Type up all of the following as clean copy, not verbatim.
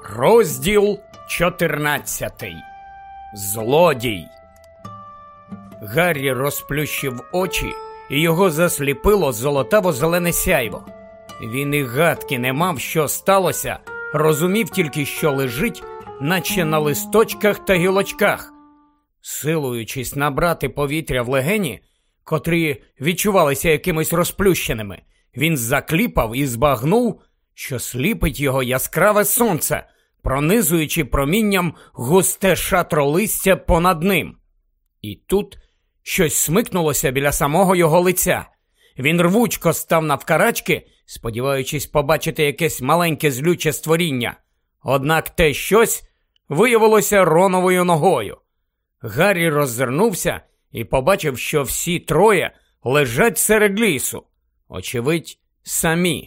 Розділ 14. Злодій. Гаррі розплющив очі, і його засліпило золотаво-зелене сяйво. Він і гадки не мав, що сталося, розумів тільки, що лежить, наче на листочках та гілочках. Силуючись набрати повітря в легені, котрі відчувалися якимось розплющеними, він закліпав і збагнув, що сліпить його яскраве сонце, пронизуючи промінням густе шатро листя понад ним. І тут щось смикнулося біля самого його лиця. Він рвучко став навкарачки, сподіваючись побачити якесь маленьке злюче створіння. Однак те щось виявилося Роновою ногою. Гаррі роззирнувся і побачив, що всі троє лежать серед лісу. Очевидь, самі.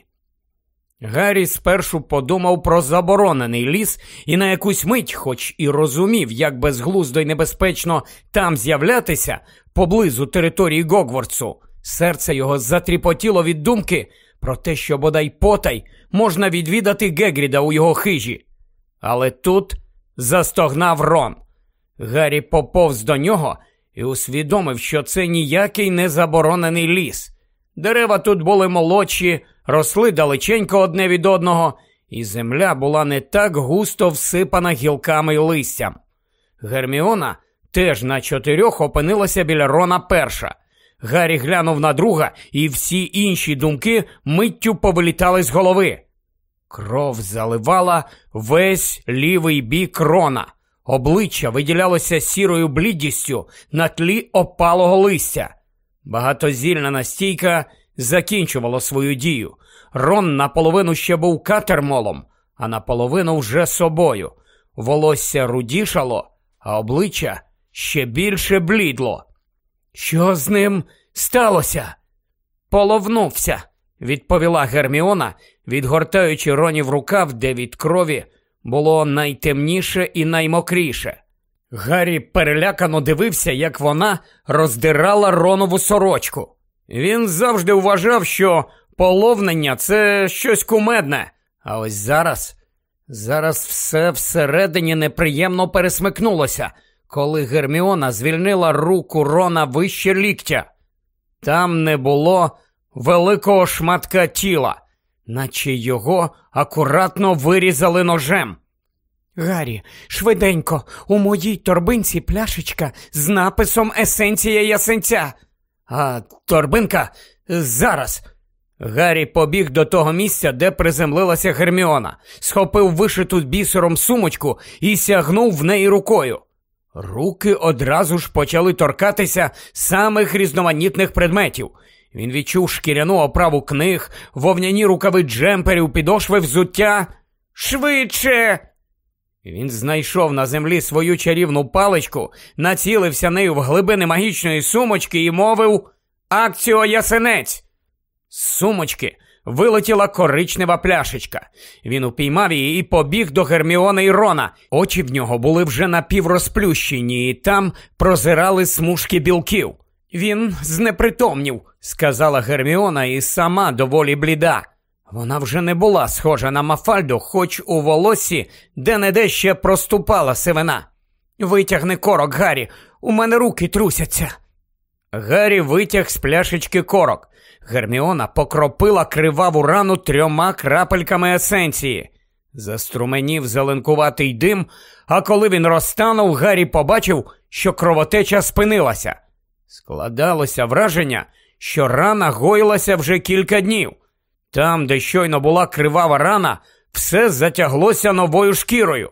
Гаррі спершу подумав про заборонений ліс і на якусь мить, хоч і розумів, як безглуздо й небезпечно там з'являтися, поблизу території Гогвартсу, серце його затріпотіло від думки про те, що бодай потай можна відвідати Гегріда у його хижі. Але тут застогнав Рон. Гаррі поповз до нього і усвідомив, що це ніякий не заборонений ліс. Дерева тут були молодші, росли далеченько одне від одного, і земля була не так густо всипана гілками й листям. Герміона теж на 4 опинилася біля Рона перша. Гаррі глянув на друга, і всі інші думки миттю повилітали з голови. Кров заливала весь лівий бік Рона. Обличчя виділялося сірою блідістю на тлі опалого листя. Багатозільна настійка закінчувала свою дію. Рон наполовину ще був катермолом, а наполовину вже собою. Волосся рудішало, а обличчя ще більше блідло. «Що з ним сталося?» «Половнувся», – відповіла Герміона, відгортаючи Ронів рукав, де від крові було найтемніше і наймокріше. Гаррі перелякано дивився, як вона роздирала Ронову сорочку. Він завжди вважав, що половнення – це щось кумедне. А ось зараз все всередині неприємно пересмикнулося, коли Герміона звільнила руку Рона вище ліктя. Там не було великого шматка тіла, наче його акуратно вирізали ножем. «Гаррі, швиденько, у моїй торбинці пляшечка з написом «Есенція ясенця». «А торбинка? Зараз!» Гаррі побіг до того місця, де приземлилася Герміона, схопив вишиту бісером сумочку і сягнув в неї рукою. Руки одразу ж почали торкатися самих різноманітних предметів. Він відчув шкіряну оправу книг, вовняні рукави джемперів, підошви взуття. «Швидше!» Він знайшов на землі свою чарівну паличку, націлився нею в глибини магічної сумочки і мовив «Акціо ясенець!». З сумочки вилетіла коричнева пляшечка. Він упіймав її і побіг до Герміони і Рона. Очі в нього були вже напіврозплющені, і там прозирали смужки білків. «Він знепритомнів», – сказала Герміона, і сама доволі бліда. Вона вже не була схожа на Мафальду, хоч у волоссі де-не-де ще проступала сивина. «Витягни корок, Гаррі, у мене руки трусяться». Гаррі витяг з пляшечки корок. Герміона покропила криваву рану 3 крапельками есенції. Заструменів зеленкуватий дим, а коли він розтанув, Гаррі побачив, що кровотеча спинилася. Складалося враження, що рана гоїлася вже кілька днів. Там, де щойно була кривава рана, все затяглося новою шкірою.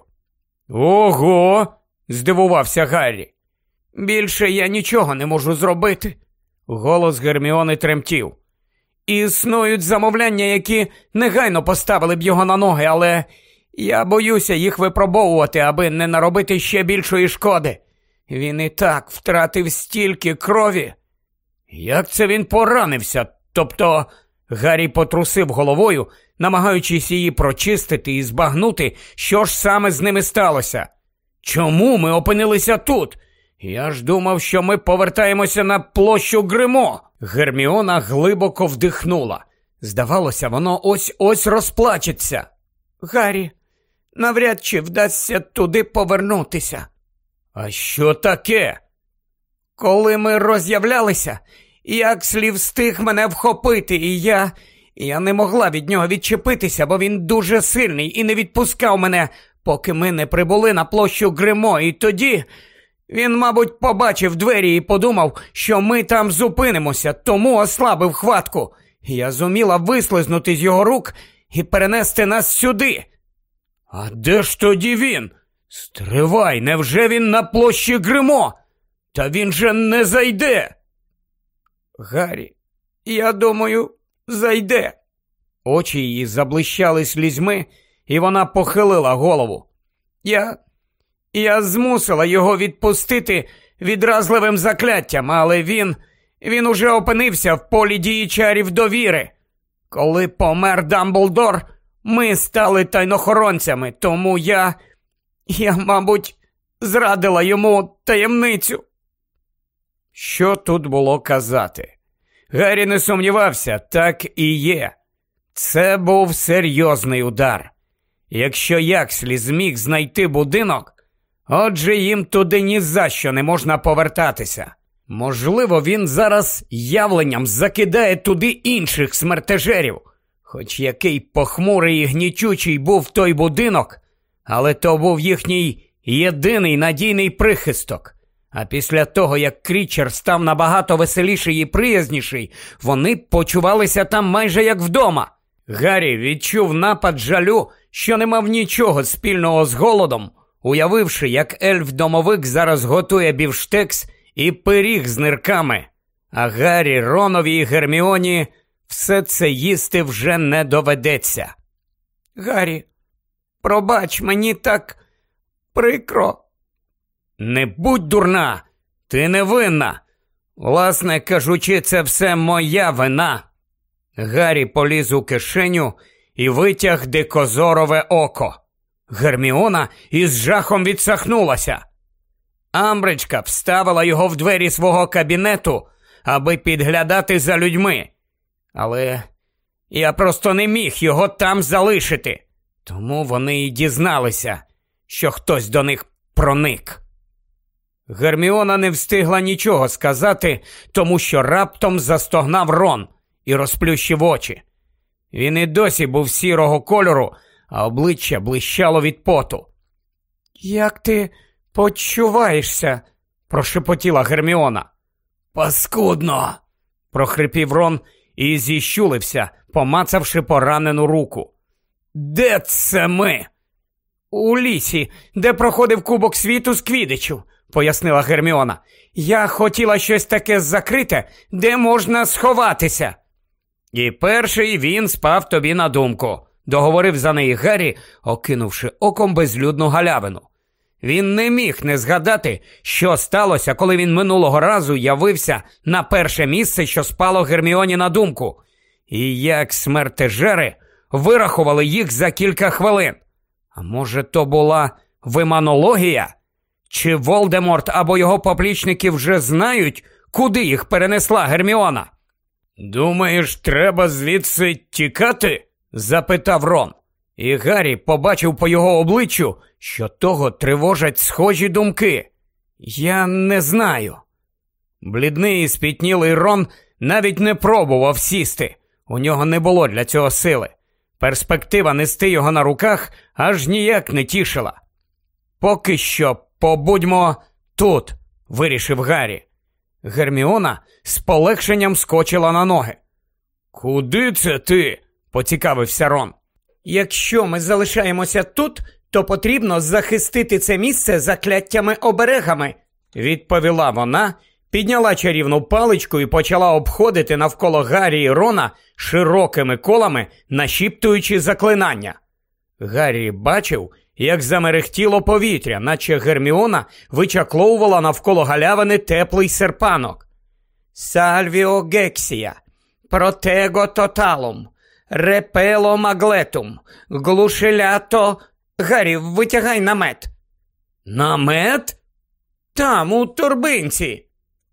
«Ого!» – здивувався Гаррі. «Більше я нічого не можу зробити». Голос Герміони тремтів. «Існують замовляння, які негайно поставили б його на ноги, але я боюся їх випробовувати, аби не наробити ще більшої шкоди. Він і так втратив стільки крові». «Як це він поранився? Тобто...» Гаррі потрусив головою, намагаючись її прочистити і збагнути, що ж саме з ними сталося. «Чому ми опинилися тут? Я ж думав, що ми повертаємося на площу Гримо». Герміона глибоко вдихнула. Здавалося, воно ось-ось розплачеться. «Гаррі, навряд чи вдасться туди повернутися. А що таке? Коли ми роз'являлися, Якслі встиг мене вхопити, і я не могла від нього відчепитися, бо він дуже сильний і не відпускав мене, поки ми не прибули на площу Гримо, і тоді він, мабуть, побачив двері і подумав, що ми там зупинимося, тому ослабив хватку. Я зуміла вислизнути з його рук і перенести нас сюди. А де ж тоді він? Стривай, невже він на площі Гримо? Та він же не зайде. Гаррі, я думаю, зайде. Очі її заблищали слізьми, і вона похилила голову. Я змусила його відпустити відразливим закляттям, але він уже опинився в полі дії чарів довіри. Коли помер Дамблдор, ми стали тайнохоронцями, тому я, мабуть, зрадила йому таємницю. Що тут було казати? Гаррі не сумнівався, так і є. Це був серйозний удар. Якщо Якслі зміг знайти будинок, отже їм туди ні за що не можна повертатися. Можливо, він зараз явленням закидає туди інших смертежерів. Хоч який похмурий і гнітючий був той будинок, але то був їхній єдиний надійний прихисток. А після того, як Крічер став набагато веселіший і приязніший, вони почувалися там майже як вдома. Гаррі відчув напад жалю, що не мав нічого спільного з голодом, уявивши, як ельф-домовик зараз готує бівштекс і пиріг з нирками. А Гаррі, Ронові і Герміоні все це їсти вже не доведеться. Гаррі, пробач, мені так прикро. Не будь дурна, ти не винна. Власне кажучи, це все моя вина. Гаррі поліз у кишеню і витяг дикозорове око. Герміона із жахом відсахнулася. Амбричка вставила його в двері свого кабінету, аби підглядати за людьми. Але я просто не міг його там залишити. Тому вони і дізналися, що хтось до них проник. Герміона не встигла нічого сказати, тому що раптом застогнав Рон і розплющив очі. Він і досі був сірого кольору, а обличчя блищало від поту. «Як ти почуваєшся?» – прошепотіла Герміона. «Паскудно!» – прохрипів Рон і зіщулився, помацавши поранену руку. «Де це ми?» «У лісі, де проходив Кубок світу з Квіддичу», – пояснила Герміона. «Я хотіла щось таке закрите, де можна сховатися». «І перший він спав тобі на думку», – договорив за неї Гаррі, окинувши оком безлюдну галявину. Він не міг не згадати, що сталося, коли він минулого разу явився на перше місце, що спало Герміоні на думку. І як смертежери вирахували їх за кілька хвилин. А може, то була виманологія? Чи Волдеморт або його поплічники вже знають, куди їх перенесла Герміона? «Думаєш, треба звідси тікати?» – запитав Рон. І Гаррі побачив по його обличчю, що того тривожать схожі думки. «Я не знаю». Блідний і спітнілий Рон навіть не пробував сісти. У нього не було для цього сили. Перспектива нести його на руках аж ніяк не тішила. «Поки що побудьмо тут», – вирішив Гаррі. Герміона з полегшенням скочила на ноги. «Куди це ти?» – поцікавився Рон. «Якщо ми залишаємося тут, то потрібно захистити це місце закляттями-оберегами», – відповіла вона, підняла чарівну паличку і почала обходити навколо Гаррі і Рона широкими колами, нашіптуючи заклинання. Гаррі бачив, як замерехтіло повітря, наче Герміона вичакловувала навколо галявини теплий серпанок. «Сальвіо гексія, протего тоталум, репело маглетум, глушелято...» «Гаррі, витягай намет». «Намет?» «Там, у торбинці».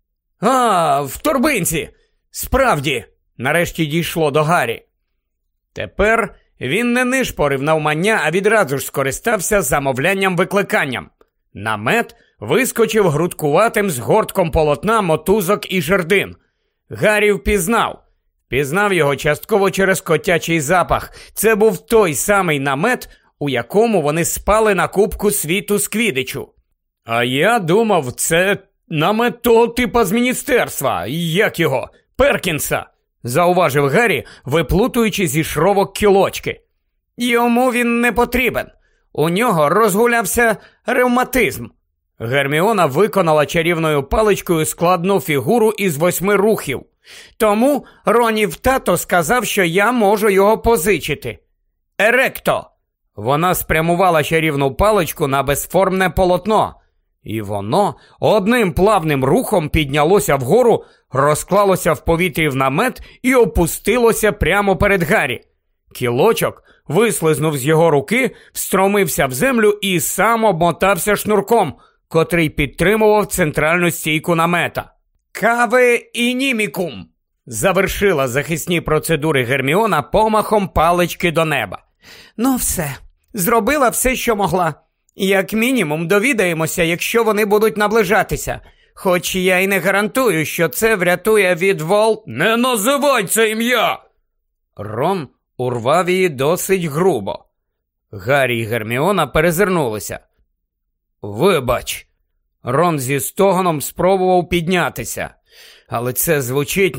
«А, в торбинці! Справді!» Нарешті дійшло до Гаррі. Тепер Він не нишпорив навмання, а відразу ж скористався замовлянням-викликанням. Намет вискочив грудкуватим згортком полотна, мотузок і жердин. Гаррі впізнав його частково через котячий запах. Це був той самий намет, у якому вони спали на кубку світу з Квіддичу. А я думав, це намет того типа з міністерства, як його, Перкінса, зауважив Гаррі, виплутуючи зі шровок кілочки. Йому він не потрібен. У нього розгулявся ревматизм. Герміона виконала чарівною паличкою складну фігуру із 8 рухів. Тому Ронів тато сказав, що я можу його позичити. Еректо! Вона спрямувала чарівну паличку на безформне полотно. І воно одним плавним рухом піднялося вгору, розклалося в повітрі в намет і опустилося прямо перед Гаррі. Кілочок вислизнув з його руки, встромився в землю і сам обмотався шнурком, котрий підтримував центральну стійку намета. «Каве інімікум!» завершила захисні процедури Герміона помахом палички до неба. «Ну все, зробила все, що могла. Як мінімум довідаємося, якщо вони будуть наближатися. Хоч я й не гарантую, що це врятує від «Не називай це ім'я!» Рон урвав її досить грубо. Гаррі й Герміона перезирнулися. «Вибач!» Рон зі стогоном спробував піднятися. Але це звучить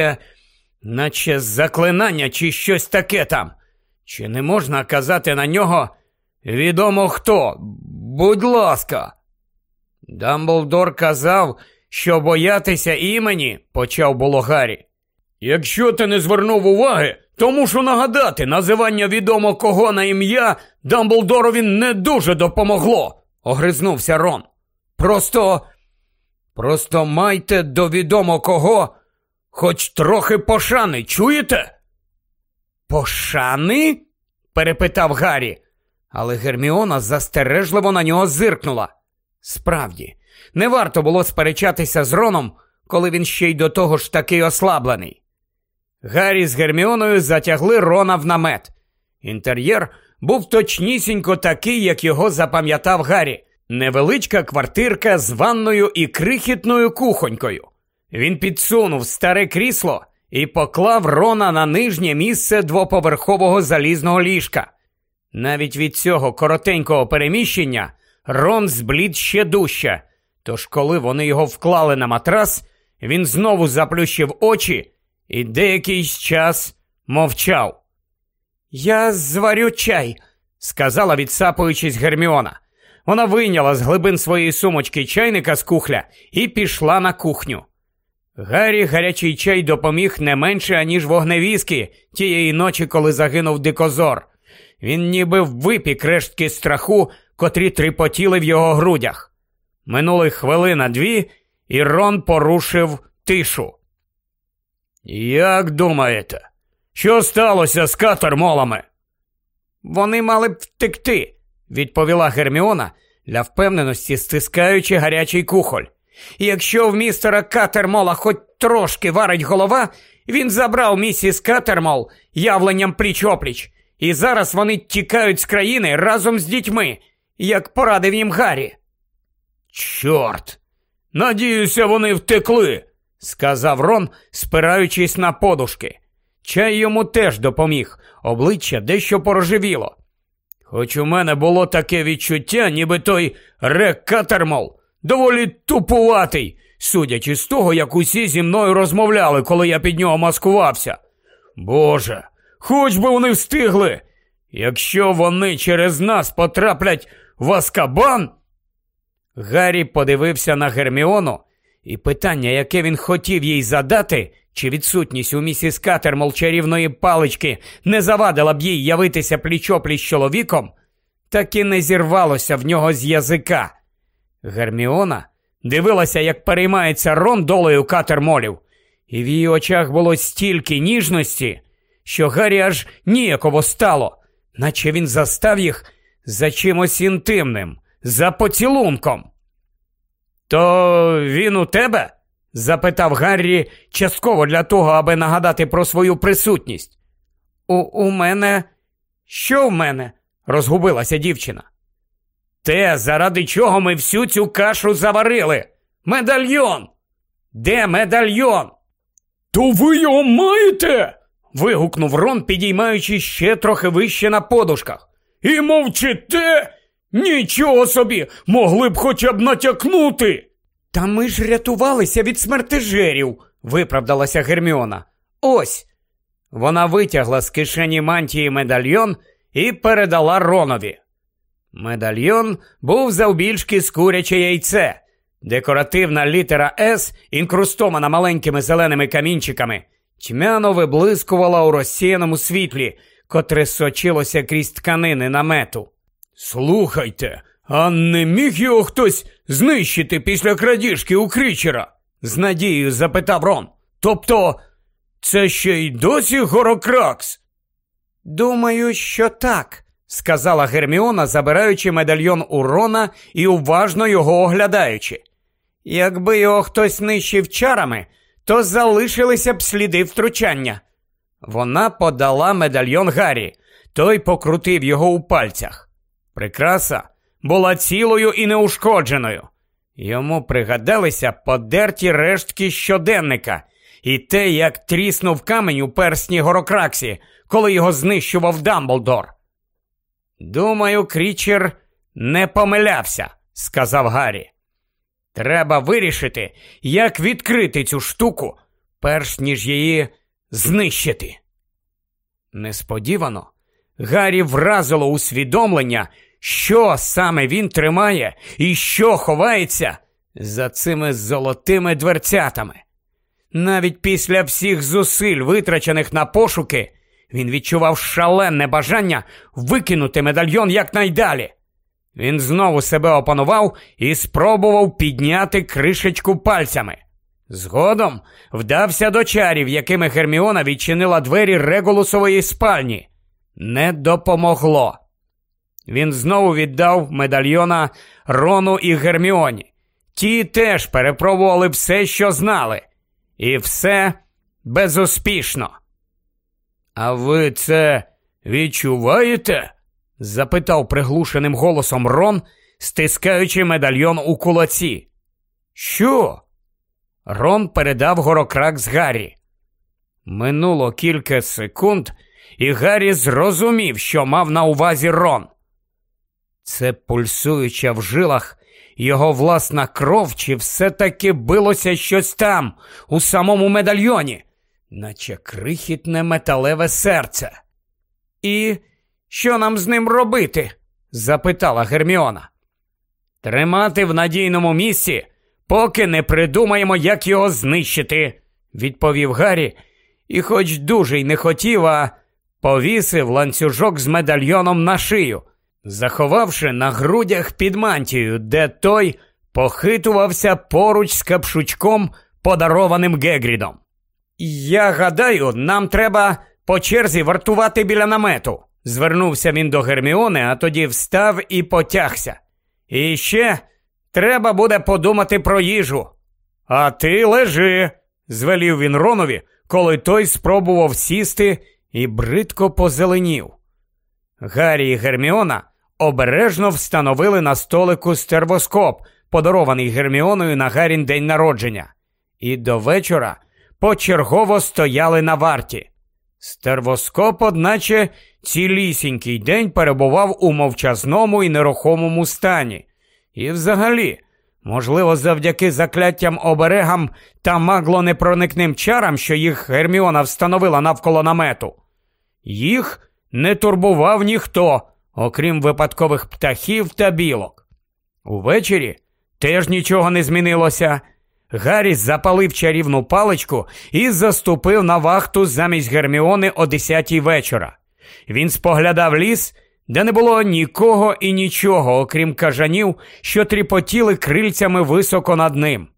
наче заклинання чи щось таке там. Чи не можна казати на нього «відомо хто, будь ласка»? Дамблдор казав, що боятися імені, почав було Гаррі. Якщо ти не звернув уваги, то мушу нагадати, називання відомо кого на ім'я Дамблдорові не дуже допомогло, огризнувся Рон. Просто майте до відомо кого хоч трохи пошани, чуєте? Пошани? Перепитав Гаррі, але Герміона застережливо на нього зиркнула. Справді, не варто було сперечатися з Роном, коли він ще й до того ж такий ослаблений. Гаррі з Герміоною затягли Рона в намет. Інтер'єр був точнісінько такий, як його запам'ятав Гаррі. Невеличка квартирка з ванною і крихітною кухонькою. Він підсунув старе крісло і поклав Рона на нижнє місце двоповерхового залізного ліжка. Навіть від цього коротенького переміщення Рон зблід ще дужче, тож коли вони його вклали на матрас, він знову заплющив очі і деякий час мовчав. «Я зварю чай», – сказала, відсапуючись, Герміона. Вона вийняла з глибин своєї сумочки чайника з кухля і пішла на кухню. Гаррі гарячий чай допоміг не менше, аніж вогневіски тієї ночі, коли загинув Дикозор. Він ніби випік рештки страху, котрі тріпотіли в його грудях. Минули хвилина-дві, і Рон порушив тишу. «Як думаєте, що сталося з катермолами?» «Вони мали б втекти», – відповіла Герміона, для впевненості стискаючи гарячий кухоль. «Якщо в містера Катермола хоч трошки варить голова, він забрав місіс Катермол явленням пліч-опліч, і зараз вони тікають з країни разом з дітьми, як порадив їм Гаррі». «Чорт! Надіюся, вони втекли», – сказав Рон, спираючись на подушки. Чай йому теж допоміг, обличчя дещо порожевіло. «Хоч у мене було таке відчуття, ніби той Рек Катермол доволі тупуватий, судячи з того, як усі зі мною розмовляли, коли я під нього маскувався. Боже, хоч би вони встигли! Якщо вони через нас потраплять в Азкабан...» Гаррі подивився на Герміону, і питання, яке він хотів їй задати, чи відсутність у місіс Катермол чарівної палички не завадила б їй явитися пліч-опліч з чоловіком, так і не зірвалося в нього з язика. Герміона дивилася, як переймається Рон долею Катермолів, і в її очах було стільки ніжності, що Гаррі аж ніяково стало, наче він застав їх за чимось інтимним, за поцілунком. «То він у тебе?» – запитав Гаррі частково для того, аби нагадати про свою присутність. У мене Що в мене? Розгубилася дівчина. Те, заради чого ми всю цю кашу заварили. Медальйон! Де медальйон? То ви його маєте? Вигукнув Рон, підіймаючи ще трохи вище на подушках. І мовчите? Нічого собі, могли б хоча б натякнути. Та ми ж рятувалися від смертежерів, виправдалася Герміона. Ось. Вона витягла з кишені мантії медальйон і передала Ронові. Медальйон був завбільшки з куряче яйце. Декоративна літера «С», інкрустована маленькими зеленими камінчиками, тьмяно виблискувала у розсіяному світлі, котре сочилося крізь тканини намету. «Слухайте, а не міг його хтось знищити після крадіжки у Крічера?» – з надією запитав Рон. «Тобто, це ще й досі Горокракс?» «Думаю, що так», – сказала Герміона, забираючи медальйон у Рона і уважно його оглядаючи. «Якби його хтось нищив чарами, то залишилися б сліди втручання». Вона подала медальйон Гаррі, той покрутив його у пальцях. Прикраса була цілою і неушкодженою. Йому пригадалися подерті рештки щоденника і те, як тріснув камінь у персні Горокраксі, коли його знищував Дамблдор. «Думаю, Крічер не помилявся», – сказав Гаррі. «Треба вирішити, як відкрити цю штуку, перш ніж її знищити». Несподівано Гаррі вразило усвідомлення, що саме він тримає і що ховається за цими золотими дверцятами. Навіть після всіх зусиль, витрачених на пошуки, він відчував шалене бажання викинути медальйон якнайдалі. Він знову себе опанував і спробував підняти кришечку пальцями. Згодом вдався до чарів, якими Герміона відчинила двері Регулусової спальні. Не допомогло. Він знову віддав медальйона Рону і Герміоні. Ті теж перепробували все, що знали. І все безуспішно. «А ви це відчуваєте?» – запитав приглушеним голосом Рон, стискаючи медальйон у кулаці. «Що?» Рон передав Горокракс Гаррі. Минуло кілька секунд, і Гаррі зрозумів, що мав на увазі Рон. Це пульсуюча в жилах його власна кров, чи все-таки билося щось там, у самому медальйоні, наче крихітне металеве серце. «І що нам з ним робити?» – запитала Герміона. «Тримати в надійному місці, поки не придумаємо, як його знищити», – відповів Гаррі, і хоч дуже й не хотів, а повісив ланцюжок з медальйоном на шию, заховавши на грудях під мантією, де той похитувався поруч з капшучком, подарованим Гегрідом. «Я гадаю, нам треба по черзі вартувати біля намету», – звернувся він до Герміони, а тоді встав і потягся. «І ще треба буде подумати про їжу». «А ти лежи», – звелів він Ронові, коли той спробував сісти і бридко позеленів. Гаррі і Герміона обережно встановили на столику стервоскоп, подарований Герміоною на Гаррін день народження, і до вечора почергово стояли на варті. Стервоскоп, одначе, цілісінький день перебував у мовчазному і нерухомому стані. І взагалі, можливо, завдяки закляттям-оберегам та маглонепроникним чарам, що їх Герміона встановила навколо намету, їх не турбував ніхто, окрім випадкових птахів та білок. Увечері теж нічого не змінилося. Гаррі запалив чарівну паличку і заступив на вахту замість Герміони о 10-й вечора. Він споглядав ліс, де не було нікого і нічого, окрім кажанів, що тріпотіли крильцями високо над ним.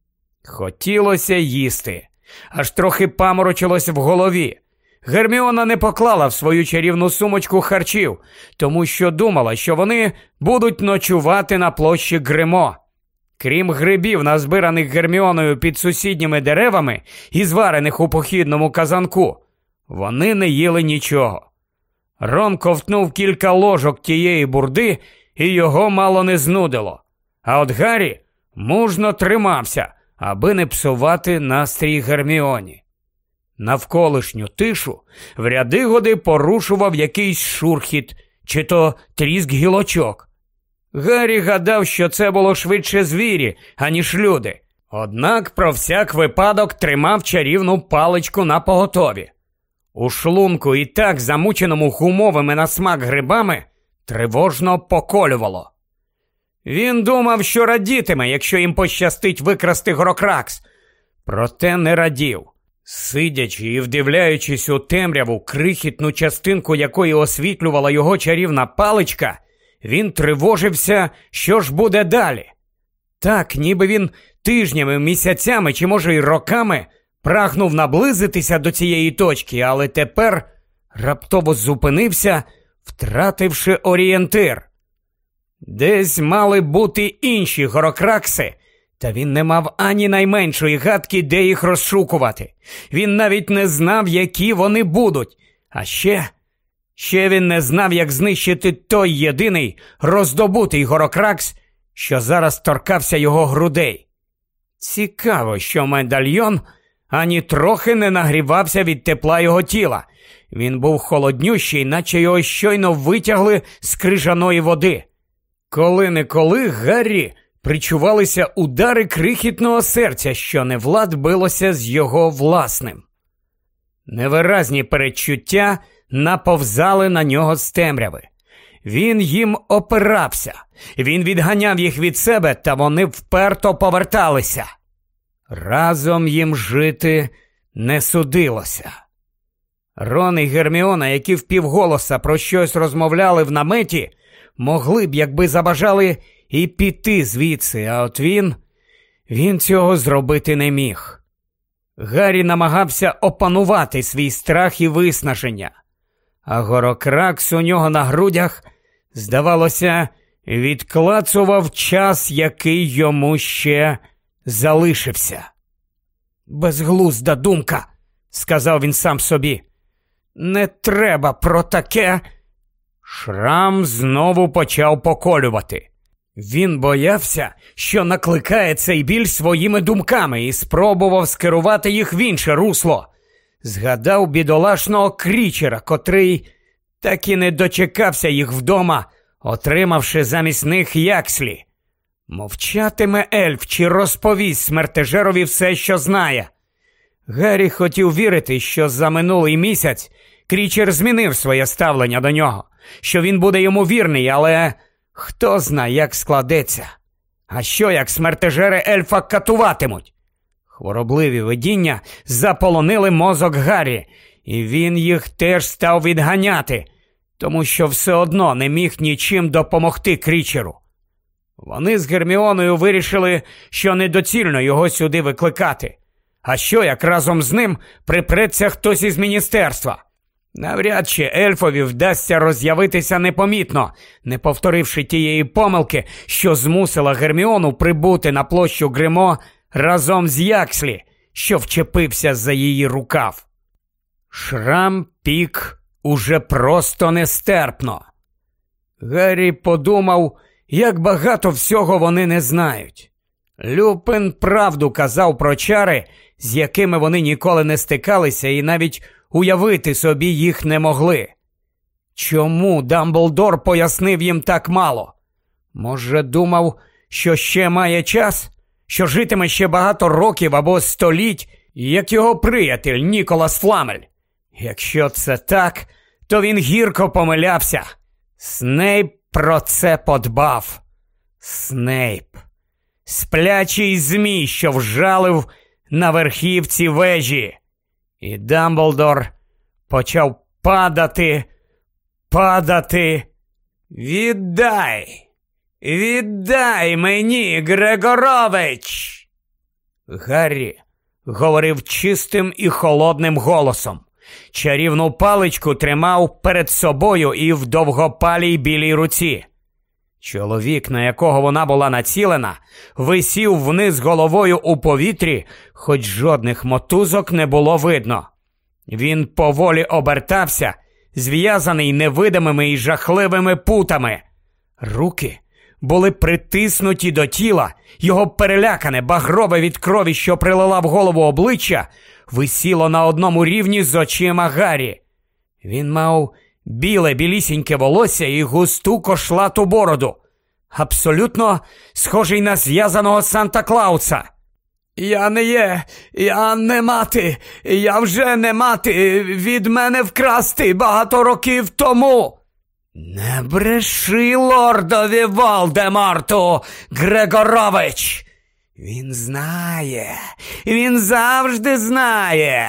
Хотілося їсти, аж трохи паморочилось в голові. Герміона не поклала в свою чарівну сумочку харчів, тому що думала, що вони будуть ночувати на площі Гримо. Крім грибів, назбираних Герміоною під сусідніми деревами і зварених у похідному казанку, вони не їли нічого. Рон ковтнув кілька ложок тієї бурди, і його мало не знудило. А от Гаррі мужно тримався, аби не псувати настрій Герміоні. Навколишню тишу в ряди-годи порушував якийсь шурхіт, чи то тріск гілочок. Гаррі гадав, що це було швидше звірі, аніж люди. Однак про всяк випадок тримав чарівну паличку напоготові. У шлунку і так замученому гумовими на смак грибами тривожно поколювало. Він думав, що радітиме, якщо їм пощастить викрасти Горокракс. Проте не радів. Сидячи і вдивляючись у темряву, крихітну частинку якої освітлювала його чарівна паличка, він тривожився, що ж буде далі. Так, ніби він тижнями, місяцями чи, може, й роками прагнув наблизитися до цієї точки, але тепер раптово зупинився, втративши орієнтир. Десь мали бути інші Горокракси, та він не мав ані найменшої гадки, де їх розшукувати. Він навіть не знав, які вони будуть. А ще він не знав, як знищити той єдиний роздобутий Горокракс, що зараз торкався його грудей. Цікаво, що медальйон ані трохи не нагрівався від тепла його тіла. Він був холоднющий, наче його щойно витягли з крижаної води. Коли-неколи Гаррі причувалися удари крихітного серця, що невлад билося з його власним. Невиразні передчуття наповзали на нього з темряви. Він їм опирався, він відганяв їх від себе, та вони вперто поверталися. Разом їм жити не судилося. Рон і Герміона, які впівголоса про щось розмовляли в наметі, могли б, якби забажали, і піти звідси, а от він цього зробити не міг. Гаррі намагався опанувати свій страх і виснаження, а Горокракс у нього на грудях, здавалося, відклацував час, який йому ще залишився. «Безглузда думка», – сказав він сам собі. «Не треба про таке». Шрам знову почав поколювати. Він боявся, що накликає цей біль своїми думками і спробував скерувати їх в інше русло. Згадав бідолашного Крічера, котрий так і не дочекався їх вдома, отримавши замість них Якслі. Мовчатиме ельф чи розповість смертежерові все, що знає. Гаррі хотів вірити, що за минулий місяць Крічер змінив своє ставлення до нього, що він буде йому вірний, але хто знає, як складеться. А що, як смертежери ельфа катуватимуть? Хворобливі видіння заполонили мозок Гаррі, і він їх теж став відганяти, тому що все одно не міг нічим допомогти Крічеру. Вони з Герміоною вирішили, що недоцільно його сюди викликати. А що, як разом з ним припреться хтось із міністерства? Навряд чи ельфові вдасться роз'явитися непомітно, не повторивши тієї помилки, що змусила Герміону прибути на площу Гримо разом з Якслі, що вчепився за її рукав. Шрам пік уже просто нестерпно. Гаррі подумав, як багато всього вони не знають. Люпин правду казав про чари, з якими вони ніколи не стикалися і навіть уявити собі їх не могли. Чому Дамблдор пояснив їм так мало? Може, думав, що ще має час? Що житиме ще багато років або століть, як його приятель Ніколас Фламель? Якщо це так, то він гірко помилявся. Снейп про це подбав. Снейп. Сплячий змій, що вжалив на верхівці вежі. І Дамблдор почав падати. Віддай мені, Грегорович! Гаррі говорив чистим і холодним голосом. Чарівну паличку тримав перед собою і в довгопалій білій руці. Чоловік, на якого вона була націлена, висів вниз головою у повітрі, хоч жодних мотузок не було видно. Він поволі обертався, зв'язаний невидимими і жахливими путами. Руки були притиснуті до тіла, його перелякане, багрове від крові, що прилила в голову обличчя, висіло на одному рівні з очима Гаррі. Він мав білісіньке волосся і густу кошлату бороду, абсолютно схожий на зв'язаного Санта-Клауса. «Я не мати, я вже не мати, від мене вкрасти багато років тому!» «Не бреши лордові Волдеморту, Григорович! Він знає, він завжди знає!»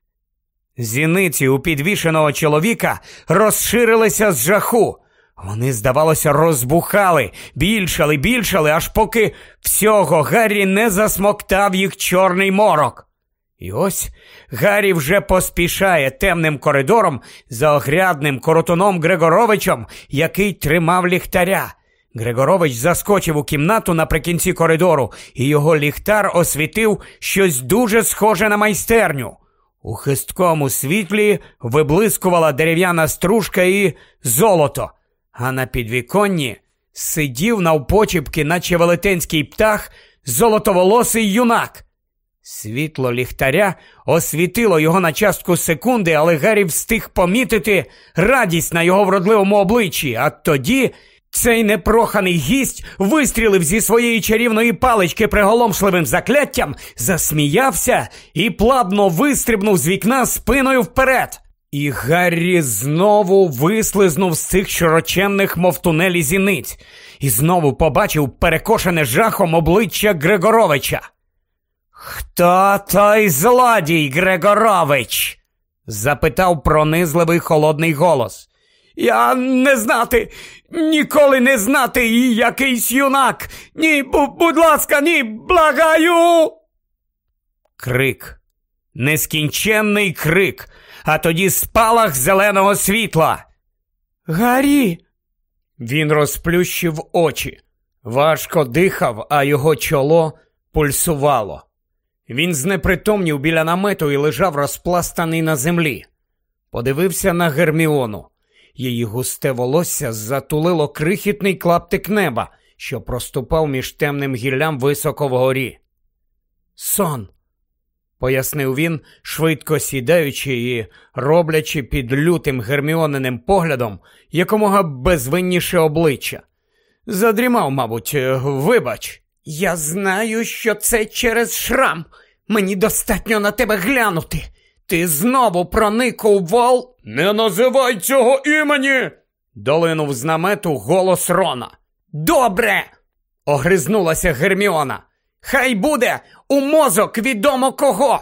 Зіниці у підвішеного чоловіка розширилися з жаху. Вони, здавалося, розбухали, більшали, аж поки всього Гаррі не засмоктав їх чорний морок. І ось Гаррі вже поспішає темним коридором за огрядним коротуном Григоровичем, який тримав ліхтаря. Григорович заскочив у кімнату наприкінці коридору, і його ліхтар освітив щось дуже схоже на майстерню. У хисткому світлі виблискувала дерев'яна стружка і золото, а на підвіконні сидів навпочіпки, наче велетенський птах, золотоволосий юнак. Світло ліхтаря освітило його на частку секунди, але Гаррі встиг помітити радість на його вродливому обличчі, а тоді цей непроханий гість вистрілив зі своєї чарівної палички приголомшливим закляттям, засміявся і плавно вистрибнув з вікна спиною вперед. І Гаррі знову вислизнув з цих широченних, мов тунелі, зіниць, і знову побачив перекошене жахом обличчя Григоровича. «Хто той злодій, Григорович?» – запитав пронизливий холодний голос. «Я не знати, ніколи не знати, і якийсь юнак! Ні, будь ласка, ні, благаю!» Крик. Нескінченний крик, а тоді спалах зеленого світла. «Гаррі!» Він розплющив очі, важко дихав, а його чоло пульсувало. Він знепритомнів біля намету і лежав розпластаний на землі. Подивився на Герміону. Її густе волосся затулило крихітний клаптик неба, що проступав між темним гіллям високо вгорі. «Сон», – пояснив він, швидко сідаючи і роблячи під лютим Герміониним поглядом якомога безвинніше обличчя. «Задрімав, мабуть, вибач». «Я знаю, що це через шрам. Мені достатньо на тебе глянути. Ти знову проник у Вол...» «Не називай цього імені!» – долинув з намету голос Рона. «Добре!» – огризнулася Герміона. «Хай буде у мозок відомо кого!»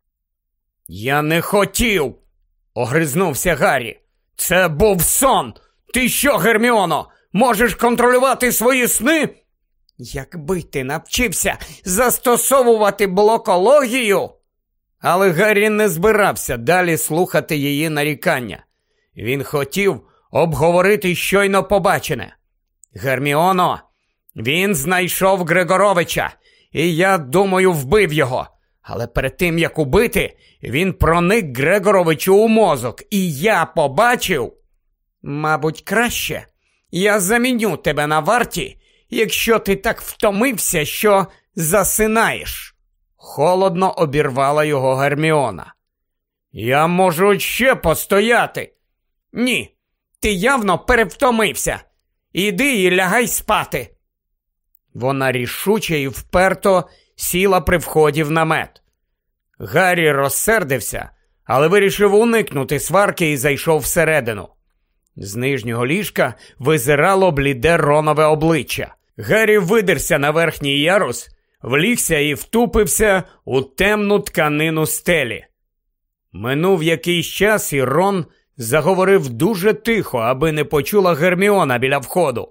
«Я не хотів!» – огризнувся Гаррі. «Це був сон! Ти що, Герміоно, можеш контролювати свої сни?» «Якби ти навчився застосовувати блокологію!» Але Гаррі не збирався далі слухати її нарікання. Він хотів обговорити щойно побачене. «Герміоно, він знайшов Григоровича, і я думаю, вбив його. Але перед тим, як убити, він проник Григоровичу у мозок, і я побачив...» «Мабуть, краще я заміню тебе на варті, якщо ти так втомився, що засинаєш», – холодно обірвала його Герміона. «Я можу ще постояти». «Ні, ти явно перевтомився. Іди і лягай спати». Вона рішуче і вперто сіла при вході в намет. Гаррі розсердився, але вирішив уникнути сварки і зайшов всередину. З нижнього ліжка визирало бліде Ронове обличчя. Гаррі видерся на верхній ярус, влігся і втупився у темну тканину стелі. Минув якийсь час, і Рон заговорив дуже тихо, аби не почула Герміона біля входу.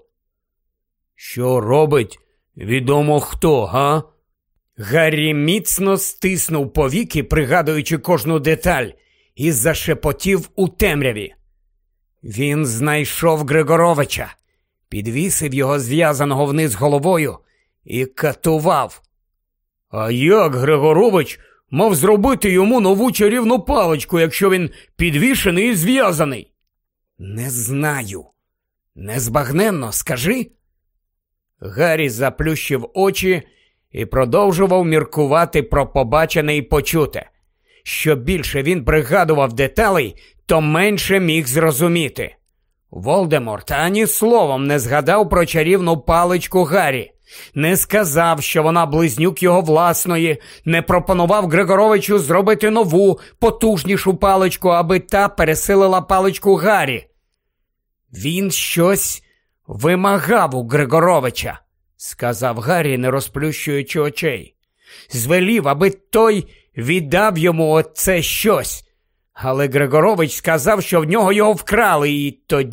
«Що робить відомо хто, га?» Гаррі міцно стиснув повіки, пригадуючи кожну деталь, і зашепотів у темряві. «Він знайшов Григоровича, підвісив його зв'язаного вниз головою і катував». «А як Григорович мав зробити йому нову чарівну паличку, якщо він підвішений і зв'язаний?» Не знаю. Незбагненно, скажи? Гаррі заплющив очі і продовжував міркувати про побачене і почуте. Що більше він пригадував деталей, то менше міг зрозуміти. Волдеморт ані словом не згадав про чарівну паличку Гаррі. Не сказав, що вона близнюк його власної, не пропонував Григоровичу зробити нову, потужнішу паличку, аби та пересилила паличку Гаррі. Він щось вимагав у Григоровича, сказав Гаррі, не розплющуючи очей. Звелів, аби той віддав йому оце щось. Але Григорович сказав, що в нього його вкрали, і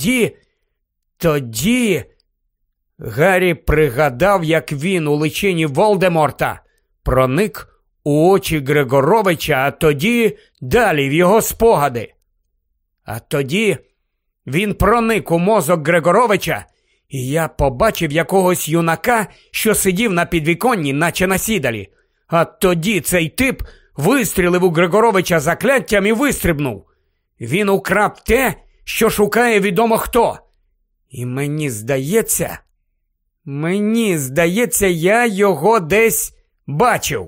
тоді... Гаррі пригадав, як він у личині Волдеморта проник у очі Григоровича, а тоді далі в його спогади. А тоді він проник у мозок Григоровича, і я побачив якогось юнака, що сидів на підвіконні, наче на сідалі. А тоді цей тип вистрілив у Григоровича закляттям і вистрибнув. Він украв те, що шукає відомо хто. І мені здається, я його десь бачив.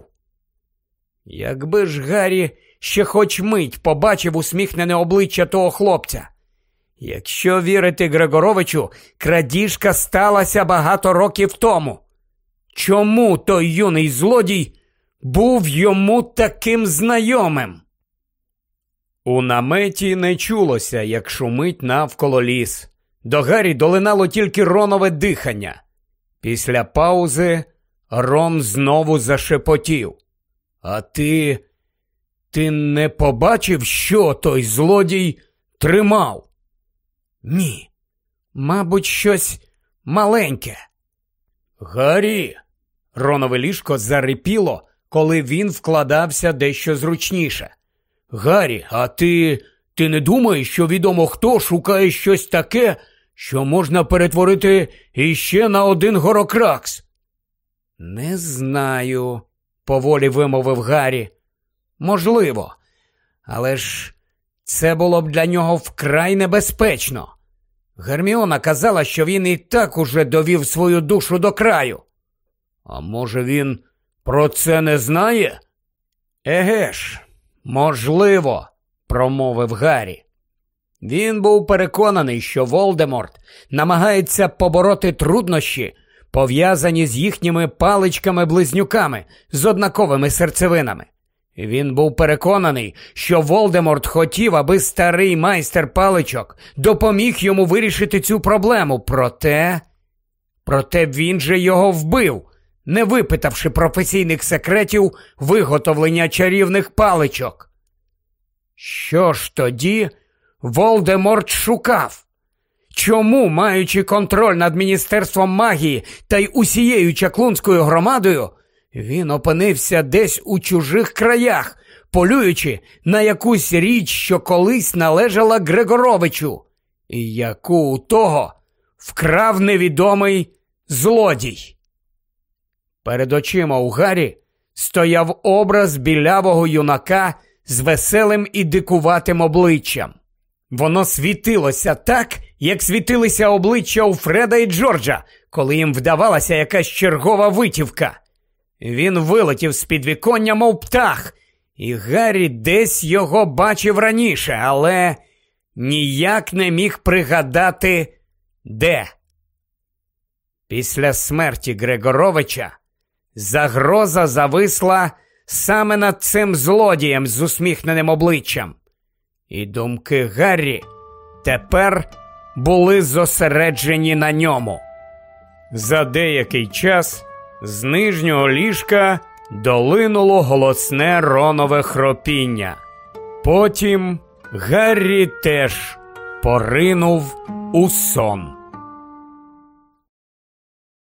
Якби ж Гаррі ще хоч мить побачив усміхнене обличчя того хлопця. Якщо вірити Григоровичу, крадіжка сталася багато років тому. Чому той юний злодій був йому таким знайомим? У наметі не чулося, як шумить навколо ліс. До Гаррі долинало тільки Ронове дихання. Після паузи Рон знову зашепотів. А ти не побачив, що той злодій тримав? Ні, мабуть, щось маленьке. Гаррі! Ронове ліжко зарипіло, коли він вкладався дещо зручніше. Гаррі, а ти не думаєш, що відомо хто шукає щось таке, що можна перетворити іще на один Горокракс? Не знаю, поволі вимовив Гаррі. Можливо, але ж це було б для нього вкрай небезпечно. Герміона казала, що він і так уже довів свою душу до краю. А може він про це не знає? Еге ж, можливо, промовив Гаррі. Він був переконаний, що Волдеморт намагається побороти труднощі, пов'язані з їхніми паличками-близнюками з однаковими серцевинами. Він був переконаний, що Волдеморт хотів, аби старий майстер паличок допоміг йому вирішити цю проблему, проте він же його вбив, не випитавши професійних секретів виготовлення чарівних паличок. Що ж тоді Волдеморт шукав? Чому, маючи контроль над Міністерством магії та й усією чаклунською громадою, він опинився десь у чужих краях, полюючи на якусь річ, що колись належала Григоровичу, і яку у того вкрав невідомий злодій? Перед очима у Гаррі стояв образ білявого юнака з веселим і дикуватим обличчям. Воно світилося так, як світилися обличчя у Фреда і Джорджа, коли їм вдавалася якась чергова витівка. Він вилетів з підвіконня, мов птах, і Гаррі десь його бачив раніше, але ніяк не міг пригадати, де. Після смерті Григоровича загроза зависла саме над цим злодієм з усміхненим обличчям. І думки Гаррі тепер були зосереджені на ньому. За деякий час з нижнього ліжка долинуло голосне Ронове хропіння. Потім Гаррі теж поринув у сон.